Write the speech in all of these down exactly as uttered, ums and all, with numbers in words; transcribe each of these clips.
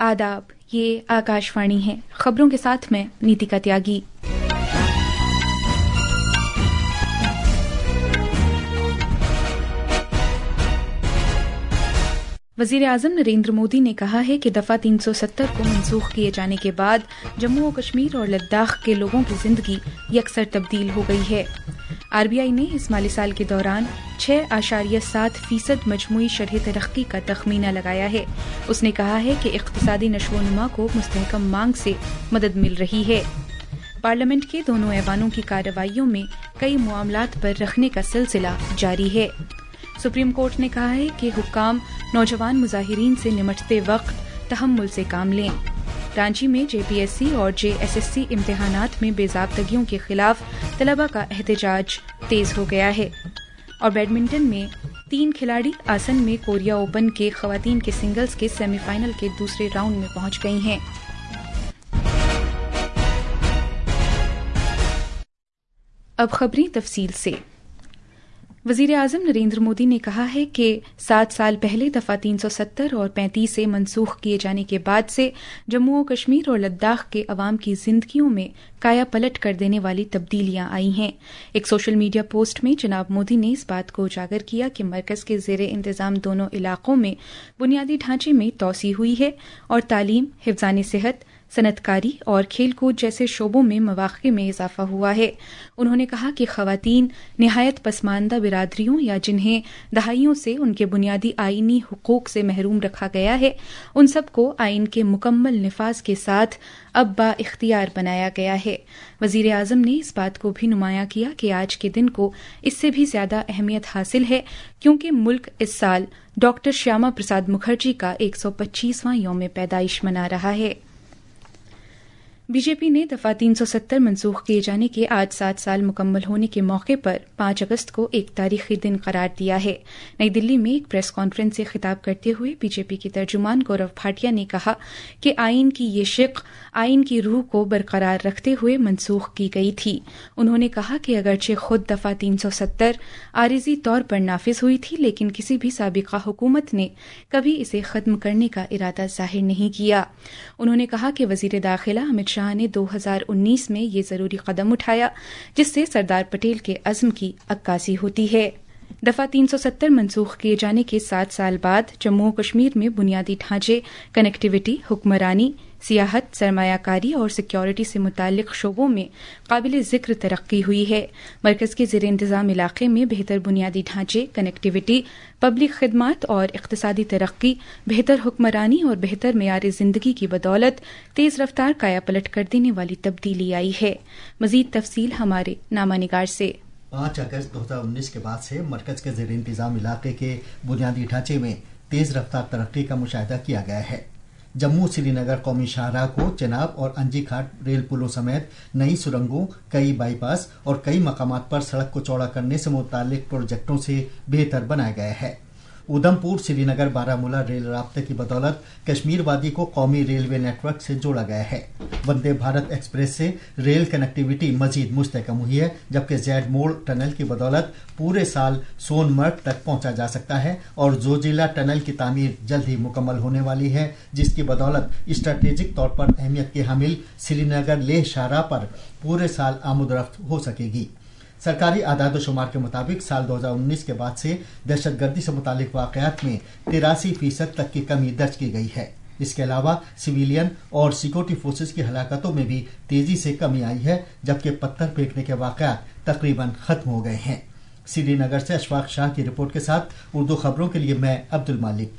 आदाब, ये आकाशवाणी है। खबरों के साथ मैं नीतिका त्यागी। वजीर आजम नरेंद्र मोदी ने कहा है कि दफा तीन सौ सत्तर को मनसूख किए जाने के बाद जम्मू और कश्मीर और लद्दाख के लोगों की जिंदगी यकसर तब्दील हो गई है। आरबीआई ने इस माली साल के दौरान छह आशारिया सात फीसद मजमूई शरह तरक्की का तखमीना लगाया है। उसने कहा है कि इक्तिसादी नशोनुमा को मुस्तहकम मांग से मदद मिल रही है। पार्लियामेंट के दोनों ऐवानों की कार्रवाइयों में कई मामलात पर रखने का सिलसिला जारी है। सुप्रीम कोर्ट ने कहा है कि हुक्काम नौजवान मुजाहिरीन से निमटते वक्त तहम्मुल से काम लें। रांची में जेपीएससी और जेएसएससी इम्तिहानात में बेज़ाब्तगियों के खिलाफ तलबा का एहतजाज तेज हो गया है। और बैडमिंटन में तीन खिलाड़ी आसन में कोरिया ओपन के खवातीन के सिंगल्स के सेमीफाइनल के दूसरे राउंड में पहुंच गई हैं। अब खबरें तफसील से। वजीर आजम नरेंद्र मोदी ने कहा है कि सात साल पहले दफा तीन सौ सत्तर और पैंतीस से मनसूख किए जाने के बाद से जम्मू और कश्मीर और लद्दाख के अवाम की जिंदगियों में काया पलट कर देने वाली तब्दीलियां आई हैं। एक सोशल मीडिया पोस्ट में जनाब मोदी ने इस बात को उजागर किया कि मरकज के जेर इंतजाम दोनों इलाकों में बुनियादी ढांचे में तोसी हुई है और तालीम, हिफ्जान सेहत, सनतकारी और खेलकूद जैसे शोबों में मवाक़े में इजाफा हुआ है। उन्होंने कहा कि ख़वातीन निहायत पसमानदा बिरादरियों या जिन्हें दहाइयों से उनके बुनियादी आईनी हुकूक से महरूम रखा गया है, उन सबको आइन के मुकम्मल निफाज के साथ अब बा इख्तियार बनाया गया है। वजीर आजम ने इस बात को भी नुमाया किया कि आज के दिन को इससे भी ज्यादा अहमियत हासिल है क्योंकि मुल्क इस साल डॉक्टर श्यामा प्रसाद मुखर्जी का एक सौ पच्चीसवां यौम पैदाइश मना रहा है। बीजेपी ने दफा तीन सौ सत्तर मनसूख किए जाने के आज सात साल मुकम्मल होने के मौके पर पांच अगस्त को एक तारीखी दिन करार दिया है। नई दिल्ली में एक प्रेस कॉन्फ्रेंस से खिताब करते हुए बीजेपी के तर्जुमान गौरव भाटिया ने कहा कि आइन की ये शिक आइन की रूह को बरकरार रखते हुए मनसूख की गई थी। उन्होंने कहा कि अगरचे खुद दफा तीन सौ सत्तर आरिजी तौर पर नाफिज हुई थी, लेकिन किसी भी साबिका हुकूमत ने कभी इसे खत्म करने का इरादा जाहिर नहीं किया। उन्होंने कहा कि वजीर दाखिला अमित शाह ने दो हज़ार उन्नीस में ये जरूरी कदम उठाया जिससे सरदार पटेल के अज़्म की अक्कासी होती है। दफा तीन सौ सत्तर मनसूख किए जाने के सात साल बाद जम्मू और कश्मीर में बुनियादी ढांचे, कनेक्टिविटी, हुक्मरानी, सियाहत, सरमायाकारी और सिक्योरिटी से मुतालिक शोबों में काबिल जिक्र तरक्की हुई है। मरकज के ज़ेर इंतजाम इलाके में बेहतर बुनियादी ढांचे, कनेक्टिविटी, पब्लिक खिदमात और इक्तिसादी तरक्की, बेहतर हुक्मरानी और बेहतर मेयार जिंदगी की बदौलत तेज रफ्तार काया पलट कर देने वाली तब्दीली आई है। मजीद तफसील हमारे नामानिगार से। पाँच अगस्त दो हज़ार उन्नीस के बाद से मरकज के ज़ेर इंतजाम इलाके के बुनियादी ढांचे में तेज रफ्तार तरक्की का मुशाहिदा किया गया है। जम्मू श्रीनगर कौमी शाहराह को चेनाब और अंजी घाट रेल पुलों समेत नई सुरंगों, कई बाईपास और कई मकामात पर सड़क को चौड़ा करने से मुताल्लिक प्रोजेक्टों से बेहतर बनाया गया है। उधमपुर श्रीनगर बारामूला रेल राब्ते की बदौलत कश्मीर वादी को कौमी रेलवे नेटवर्क से जोड़ा गया है। वंदे भारत एक्सप्रेस से रेल कनेक्टिविटी मजीद मुस्तहकम हुई है, जबकि जैड मोड़ टनल की बदौलत पूरे साल सोनमर्ग तक पहुंचा जा सकता है और जोजिला टनल की तामीर जल्द ही मुकम्मल होने वाली है, जिसकी बदौलत स्ट्रेटेजिक तौर पर अहमियत के हामिल श्रीनगर लेह शाहराह पर पूरे साल आमदरफ्त हो सकेगी। सरकारी आदाद शुमार के मुताबिक साल दो हज़ार उन्नीस के बाद से दहशतगर्दी से मुतालिक वाक़यात में तिरासी फीसद तक की कमी दर्ज की गई है। इसके अलावा सिविलियन और सिक्योरिटी फोर्सेज की हलाकतों में भी तेजी से कमी आई है, जबकि पत्थर फेंकने के वाक़यात तकरीबन खत्म हो गए हैं। श्रीनगर से अशफाक शाह की रिपोर्ट के साथ उर्दू खबरों के लिए मैं अब्दुल मालिक।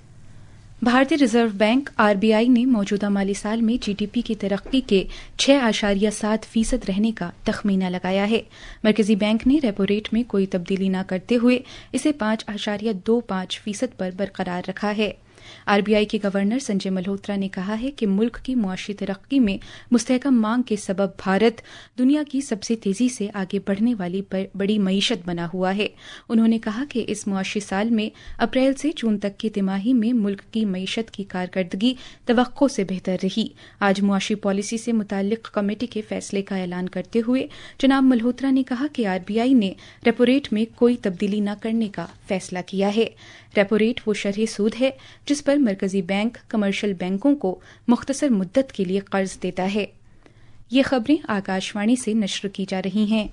भारतीय रिजर्व बैंक आरबीआई ने मौजूदा माली साल में जीडीपी की तरक्की के छह आशारिया सात फीसद रहने का तखमीना लगाया है। मरकजी बैंक ने रेपो रेट में कोई तब्दीली न करते हुए इसे पांच आशारिया दो पांच फीसद पर बरकरार रखा है। आरबीआई के गवर्नर संजय मल्होत्रा ने कहा है कि मुल्क की मुआशी तरक्की में मुस्तहकम मांग के सबब भारत दुनिया की सबसे तेजी से आगे बढ़ने वाली बड़ी मईशत बना हुआ है। उन्होंने कहा कि इस मुआशी साल में अप्रैल से जून तक की तिमाही में मुल्क की मईशत की कारकर्दगी तवक्को से बेहतर रही। आज मुआशी पॉलिसी से मुताल्लिक कमेटी के फैसले का ऐलान करते हुए जनाब मल्होत्रा ने कहा कि आरबीआई ने रेपो रेट में कोई तब्दीली न करने का फैसला किया है। ریپو ریٹ وہ شرح سود ہے جس پر مرکزی بینک کمرشل بینکوں کو مختصر مدت کے لیے قرض دیتا ہے۔ یہ خبریں آکاشوانی سے نشر کی جا رہی ہیں۔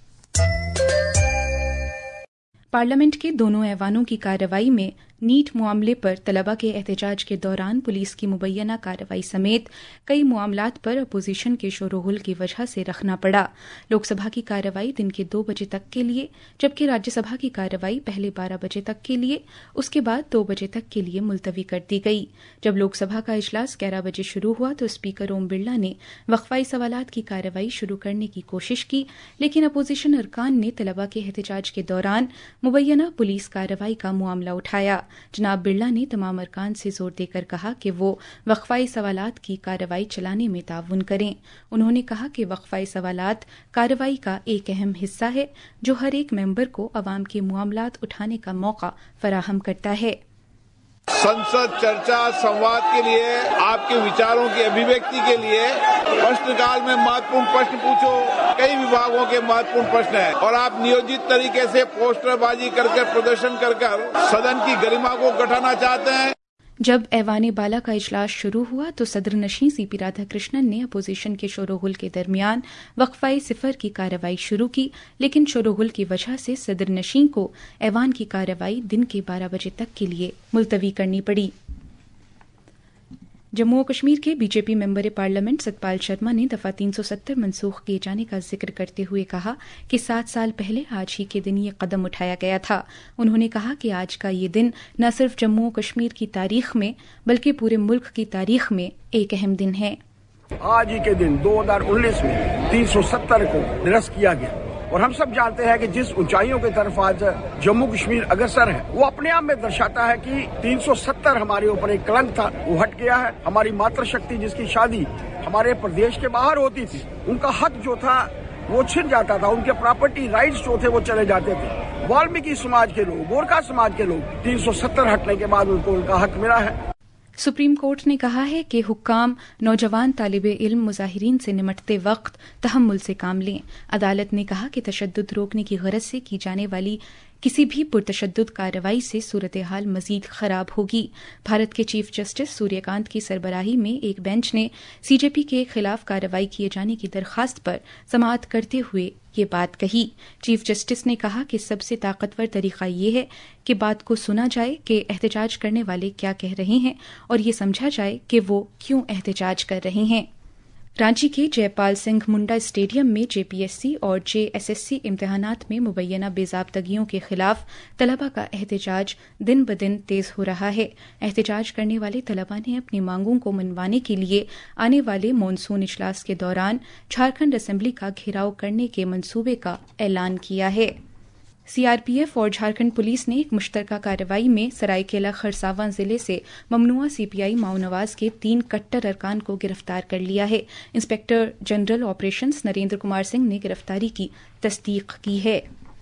پارلیمنٹ کے دونوں ایوانوں کی کارروائی میں نیٹ معاملے پر طلبہ کے احتجاج کے دوران پولیس کی مبینہ کارروائی سمیت کئی معاملات پر اپوزیشن کے شور و غل کی وجہ سے رکھنا پڑا۔ لوک سبھا کی کارروائی دن کے دو بجے تک کے لیے جبکہ راجیہ سبھا کی کارروائی پہلے بارہ بجے تک کے لیے اس کے بعد دو بجے تک کے لیے ملتوی کر دی گئی۔ جب لوک سبھا کا اجلاس گیارہ بجے شروع ہوا تو اسپیکر اوم برلا نے وقفائی سوالات کی کارروائی شروع کرنے کی کوشش کی، لیکن اپوزیشن ارکان نے طلبہ کے احتجاج کے دوران مبینہ پولیس کارروائی کا معاملہ اٹھایا۔ جناب برلا نے تمام ارکان سے زور دے کر کہا کہ وہ وقفائی سوالات کی کارروائی چلانے میں تعاون کریں۔ انہوں نے کہا کہ وقفائی سوالات کارروائی کا ایک اہم حصہ ہے جو ہر ایک ممبر کو عوام کے معاملات اٹھانے کا موقع فراہم کرتا ہے۔ संसद चर्चा संवाद के लिए आपके विचारों की अभिव्यक्ति के लिए प्रश्नकाल में महत्वपूर्ण प्रश्न पूछो। कई विभागों के महत्वपूर्ण प्रश्न हैं और आप नियोजित तरीके से पोस्टरबाजी कर कर प्रदर्शन कर कर सदन की गरिमा को घटाना चाहते हैं। جب ایوان بالا کا اجلاس شروع ہوا تو صدر نشین سی پی رادھا کرشنن نے اپوزیشن کے شور و غل کے درمیان وقفہ صفر کی کارروائی شروع کی، لیکن شور و غل کی وجہ سے صدر نشین کو ایوان کی کارروائی دن کے بارہ بجے تک کے لیے ملتوی کرنی پڑی۔ جموں و کشمیر کے B J P member parliament Satpal Sharma نے دفعہ تین سو ستر منسوخ کیے جانے کا ذکر کرتے ہوئے کہا کہ سات سال پہلے آج ہی کے دن یہ قدم اٹھایا گیا تھا۔ انہوں نے کہا کہ آج کا یہ دن نہ صرف جموں و کشمیر کی تاریخ میں بلکہ پورے ملک کی تاریخ میں ایک اہم دن ہے۔ آج ہی کے دن دو ہزار انیس میں تین سو ستر کو درست کیا گیا اور ہم سب جانتے ہیں کہ جس اونچائیوں کی طرف آج جموں کشمیر اگرسر ہے وہ اپنے آپ میں درشاتا ہے کہ تین سو ستر ہمارے اوپر ایک کلنک تھا، وہ ہٹ گیا ہے۔ ہماری ماتر شکتی جس کی شادی ہمارے پردیش کے باہر ہوتی تھی، ان کا حق جو تھا وہ چھن جاتا تھا، ان کے پراپرٹی رائٹس جو تھے وہ چلے جاتے تھے۔ والمیکی سماج کے لوگ، گورکھا سماج کے لوگ تین سو ستر ہٹنے کے بعد ان کو ان کا حق ملا ہے۔ سپریم کورٹ نے کہا ہے کہ حکام نوجوان طالب علم مظاہرین سے نمٹتے وقت تحمل سے کام لیں۔ عدالت نے کہا کہ تشدد روکنے کی غرض سے کی جانے والی کسی بھی پرتشدد کارروائی سے صورتحال مزید خراب ہوگی۔ بھارت کے چیف جسٹس سوریہ کانت کی سربراہی میں ایک بینچ نے سی جے پی کے خلاف کارروائی کیے جانے کی درخواست پر سماعت کرتے ہوئے یہ بات کہی۔ چیف جسٹس نے کہا کہ سب سے طاقتور طریقہ یہ ہے کہ بات کو سنا جائے کہ احتجاج کرنے والے کیا کہہ رہے ہیں اور یہ سمجھا جائے کہ وہ کیوں احتجاج کر رہے ہیں۔ رانچی کے جے پال سنگھ منڈا اسٹیڈیم میں جے پی ایس سی اور جے ایس ایس سی امتحانات میں مبینہ بے ضابطگیوں کے خلاف طلبہ کا احتجاج دن بدن تیز ہو رہا ہے۔ احتجاج کرنے والے طلبہ نے اپنی مانگوں کو منوانے کے لیے آنے والے مانسون اجلاس کے دوران جھارکھنڈ اسمبلی کا گھیراؤ کرنے کے منصوبے کا اعلان کیا ہے۔ سی آر پی ایف اور جھارکھنڈ پولیس نے ایک مشترکہ کارروائی میں سرائیکیلا خرساواں ضلع سے ممنوعہ سی پی آئی ماؤ نواز کے تین کٹر ارکان کو گرفتار کر لیا ہے۔ Inspector general operations Narendra Kumar Singh نے گرفتاری کی تصدیق کی ہے۔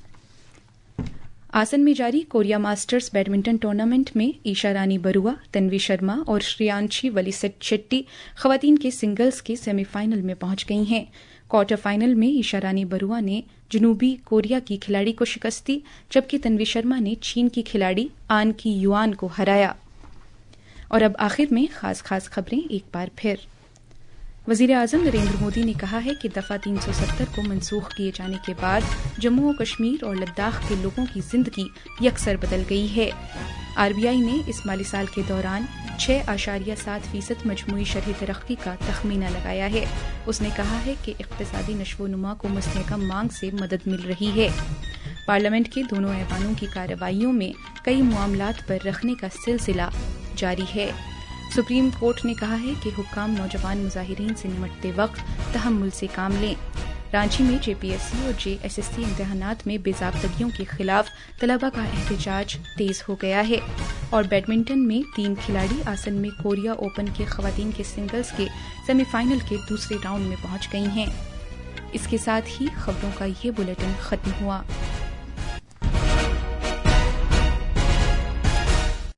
آسن میں جاری کوریا ماسٹرز بیڈمنٹن ٹورنامنٹ میں ایشا رانی بروا، تنوی شرما اور شریانشی ولی شیٹی خواتین کے سنگلز کے سیمی فائنل میں پہنچ گئی ہیں۔ کوارٹر فائنل میں ایشا رانی بروا نے جنوبی کوریا کی کھلاڑی کو شکست دی، جبکہ تنوی شرما نے چین کی کھلاڑی آن کی یوان کو ہرایا۔ اور اب آخر میں خاص خاص خبریں ایک بار پھر۔ وزیر اعظم نریندر مودی نے کہا ہے کہ دفعہ تین سو ستر کو منسوخ کیے جانے کے بعد جموں و کشمیر اور لداخ کے لوگوں کی زندگی یکسر بدل گئی ہے۔ آر بی آئی نے اس مالی سال کے دوران چھ اشاریہ سات فیصد مجموعی شرح ترقی کا تخمینہ لگایا ہے۔ اس نے کہا ہے کہ اقتصادی نشو و نما کو مستحکم مانگ سے مدد مل رہی ہے۔ پارلیمنٹ کے دونوں ایوانوں کی کارروائیوں میں کئی معاملات پر رکھنے کا سلسلہ جاری ہے۔ سپریم کورٹ نے کہا ہے کہ حکام نوجوان مظاہرین سے نمٹتے وقت تحمل سے کام لیں۔ رانچی میں جے پی ایس سی اور جے ایس ایس سی امتحانات میں بے ضابطگیوں کے خلاف طلبہ کا احتجاج تیز ہو گیا ہے۔ اور بیڈمنٹن میں تین کھلاڑی آسن میں کوریا اوپن کے خواتین کے سنگلز کے سیمی فائنل کے دوسرے راؤنڈ میں پہنچ گئی ہیں۔ اس کے ساتھ ہی خبروں کا یہ بلیٹن ختم ہوا۔